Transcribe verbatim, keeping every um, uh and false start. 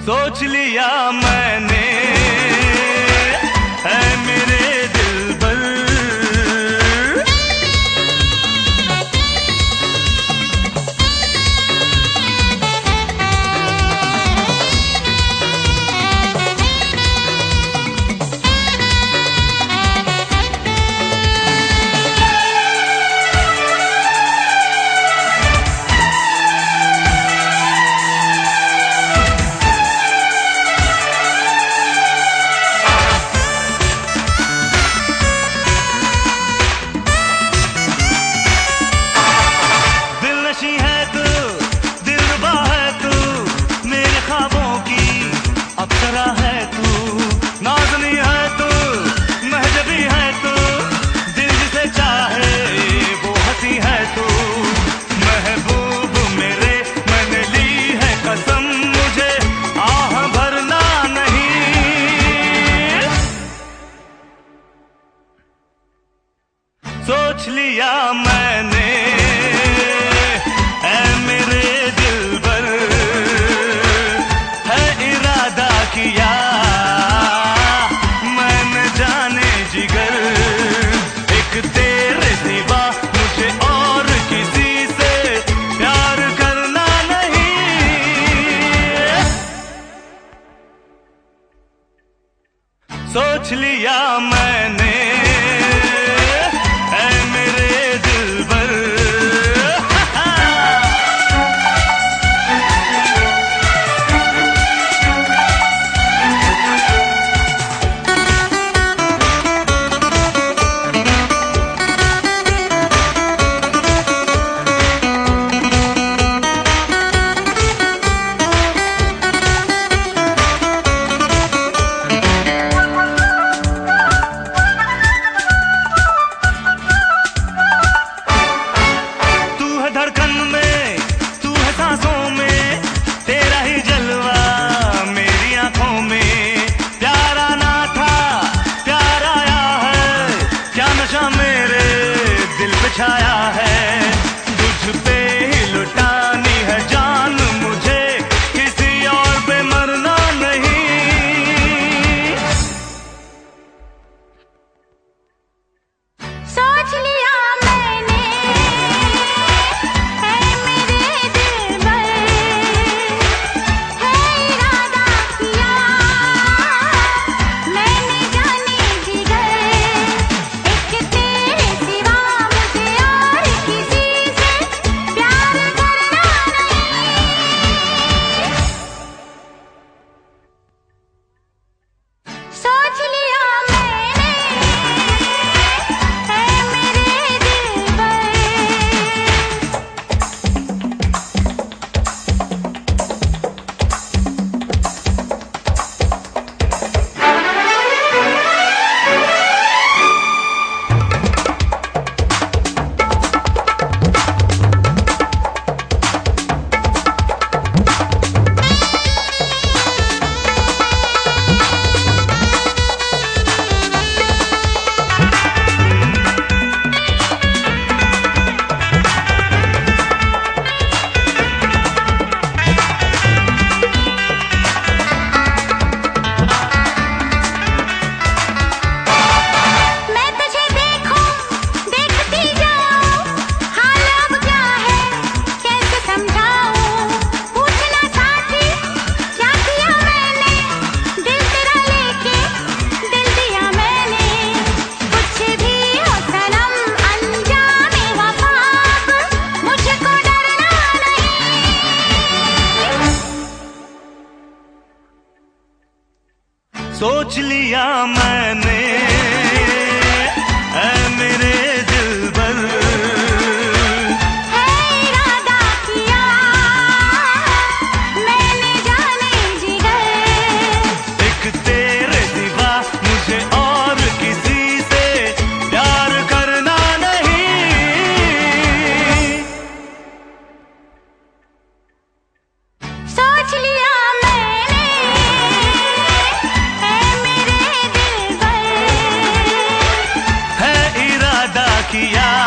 सोच लिया मैंने है मेरे दिलबर। अप्सरा है तू, नाज़नी है तू, महजबी है तू, दिल जिसे चाहे वो हंसी है तू। महबूब मेरे मैंने ली है कसम, मुझे आह भरना नहीं। सोच लिया मैंने ऐ मेरे दिलबर, किया मैंने जाने जिगर, एक तेरे सिवा मुझे और किसी से प्यार करना नहीं। सोच लिया मैंने ऐ मेरे दिलबर। धड़कन में तू है सांसों में, तेरा ही जलवा मेरी आंखों में। प्यारा ना था प्यार आया है, क्या नशा मेरे दिल पे छाया है। तुझ पे ही लुटानी है जान मुझे, किसी और पे मरना नहीं। सोच लिया सोच लिया मैंने ऐ मेरे दिलबर। है इरादा किया मैंने जाने जिगर, एक तेरे सिवा मुझे और किसी से प्यार करना नहीं। सोच लिया किया